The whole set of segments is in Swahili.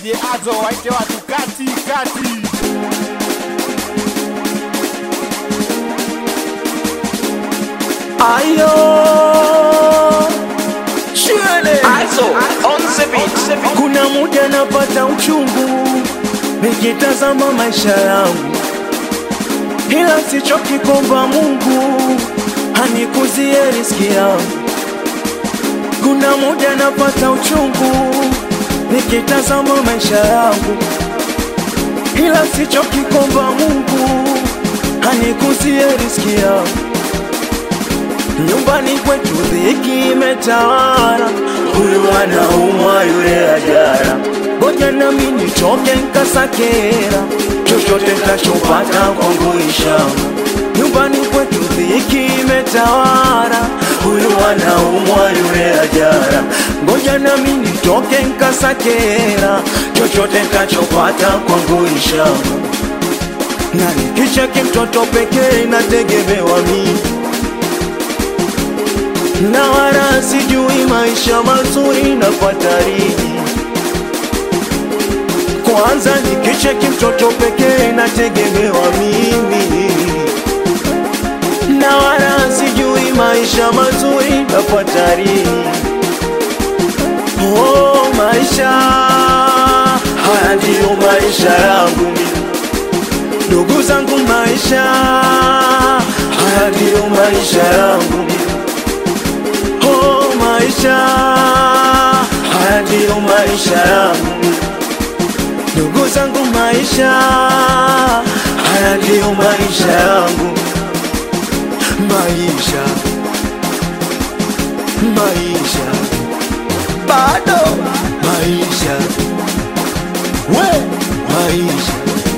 DJ Azo waite watu kati kati. Ayo Shwele Azo on the beat. Kuna muda napata uchungu nikitazama maisha yangu, ila sichoki kuomba Mungu hanikuzie riziki yangu. Kuna muda napata uchungu nikitazama maisha yangu, ila sichoki kuomba Mungu hanikuzie riziki yangu. Nyumbani kwetu dhiki imetawala, huyu anaumwa yule ajara. Ngoja nami nitoke nkasakera, chochote tachopata kwangu ishama. Nyumbani kwetu dhiki imetawala, huyu anaumwa yule ajara. Ngoja nami nitoke nkasakera, chochote tachopata kwangu ishama. Na nikicheki mtoto pekee nategemewa mimi, na wala sijui maisha mazuri napata lini. Kwanza nikicheki mtoto pekee nategemewa mimi, na wala sijui maisha mazuri napata lini. Oh, maisha haya ndiyo maisha yangu mimi. Ndugu zangu, maisha haya ndiyo maisha yangu mimi. Oh, maisha haya ndiyo maisha yangu. Ndugu zangu, maisha haya ndiyo maisha yangu. Maisha, maisha, bado maisha, we maisha.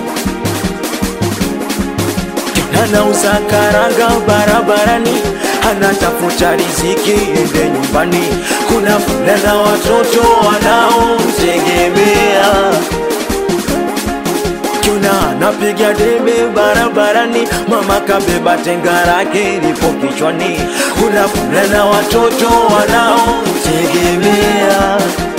Anauza karanga barabarani, anatafuta riziki ende nyumbani. Kuna fulana watoto wanaomtegemea, kuna anapiga debe barabarani, mama kabeba tenga lake lipo kichwani. Kuna fulana watoto wanaomtegemea.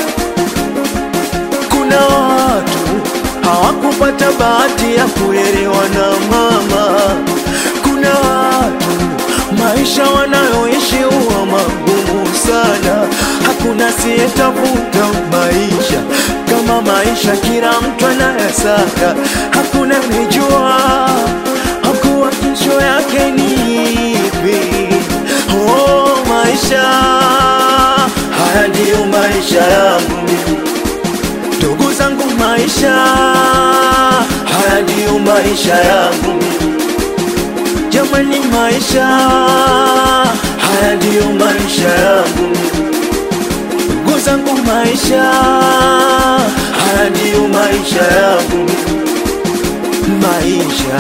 Kuna watu hawakupata bahati ya kulelewa na mama. Kuna watu maisha wanayoishi huwa magumu sana. Hakuna siyetafuta maisha kama maisha, kila mtu anayasaka. Hakuna nijua hakuwa kesho yake ni ipi. Oh, maisha haya ndiyo maisha yangu mimi. Ndugu zangu, maisha haya ndiyo maisha yangu mimi. Jamani, maisha haya ndiyo maisha yangu mimi. Ndugu zangu, maisha haya ndiyo maisha yangu mimi. Maisha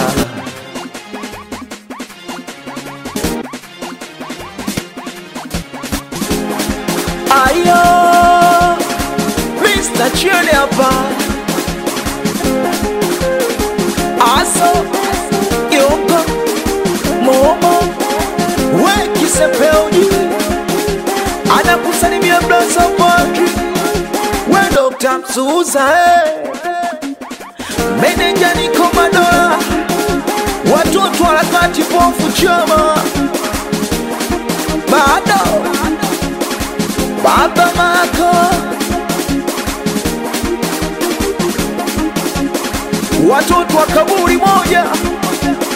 ayo Mr. Chile hapa. Aso Yoko Momo we Kisepeoni, anakusalimia Blaza Patri, we Dr. Msuza, meneja ni Komadola, watoto harakati pofu chama, bado Baba Mako, watoto wa kaburi moja.